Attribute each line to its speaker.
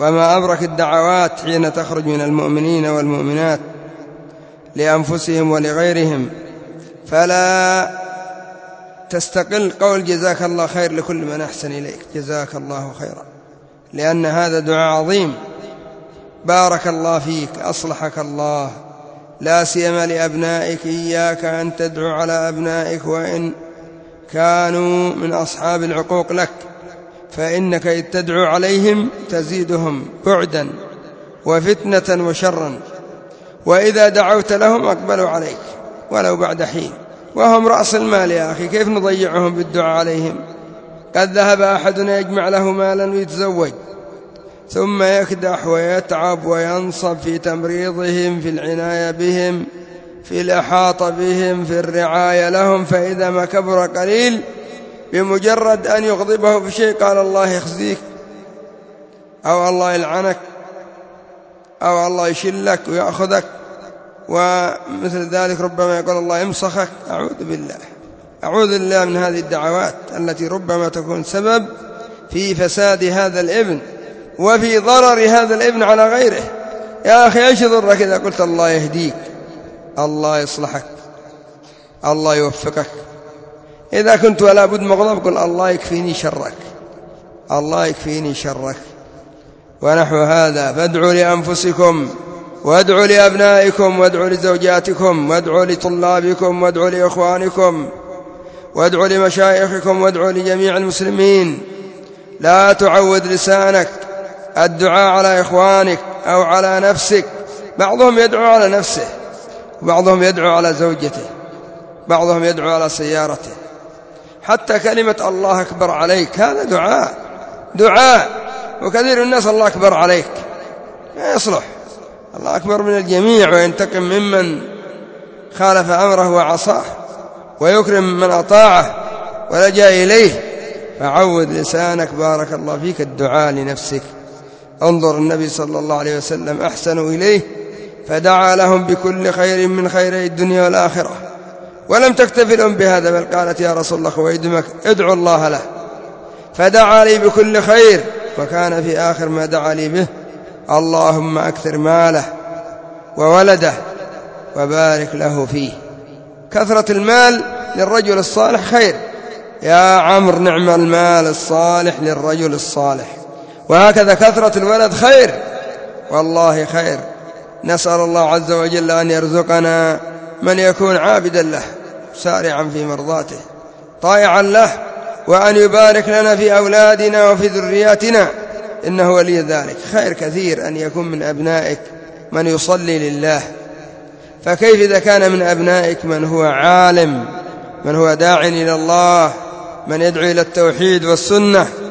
Speaker 1: وما أبرك الدعوات حين تخرج من المؤمنين والمؤمنات لأنفسهم ولغيرهم. فلا تستقل قول جزاك الله خير لكل من أحسن إليك، جزاك الله خيرا، لأن هذا دعاء عظيم. بارك الله فيك، أصلحك الله، لا سيما لأبنائك، إياك أن تدعو على أبنائك وإن كانوا من أصحاب العقوق لك، فإنك إذ تدعو عليهم تزيدهم بعدا وفتنة وشرا، وإذا دعوت لهم أقبلوا عليك ولو بعد حين، وهم رأس المال يا أخي، كيف نضيعهم بالدعاء عليهم؟ قد ذهب أحدنا يجمع له مالا ويتزوج ثم يكدح ويتعب وينصب في تمريضهم، في العناية بهم، في الإحاطة بهم، في الرعاية لهم، فإذا ما كبر قليل بمجرد أن يغضبه بشيء قال الله يخزيك، أو الله يلعنك، أو الله يشلك ويأخذك، ومثل ذلك ربما يقول الله يمسخك. أعوذ بالله من هذه الدعوات التي ربما تكون سبب في فساد هذا الابن وفي ضرر هذا الابن على غيره. يا أخي ايش ضرك إذا قلت الله يهديك، الله يصلحك، الله يوفقك؟ إذا كنت ولا بد مغضب قل الله يكفيني شرك، الله يكفيني شرك، ونحو هذا. فادعوا لأنفسكم وادعوا لأبنائكم وادعوا لزوجاتكم وادعوا لطلابكم وادعوا لإخوانكم وادعوا لمشايخكم وادعوا لجميع المسلمين. لا تعود لسانك الدعاء على إخوانك أو على نفسك. بعضهم يدعو على نفسه، بعضهم يدعو على زوجته، بعضهم يدعو على سيارته. حتى كلمة الله أكبر عليك هذا دعاء، وكثير الناس الله أكبر عليك لا يصلح. الله أكبر من الجميع وينتقم ممن خالف أمره وعصاه، ويكرم من أطاعه ولجأ إليه. فعود لسانك بارك الله فيك الدعاء لنفسك. انظر النبي صلى الله عليه وسلم أحسنوا إليه فدعا لهم بكل خير من خيري الدنيا والآخرة، ولم تكتفي لهم بهذا، بل قالت يا رسول الله خويدمك ادعو الله له، فدعا لي بكل خير، وكان في آخر ما دعا لي به اللهم أكثر ماله وولده وبارك له فيه. كثرة المال للرجل الصالح خير يا عمرو، نعم المال الصالح للرجل الصالح، وهكذا كثرة الولد خير والله خير. نسأل الله عز وجل أن يرزقنا من يكون عابدا له سارعا في مرضاته طائعا له، وأن يبارك لنا في أولادنا وفي ذرياتنا، إنه ولي ذلك. خير كثير أن يكون من أبنائك من يصلي لله، فكيف إذا كان من أبنائك من هو عالم، من هو داع إلى الله، من يدعو إلى التوحيد والسنة؟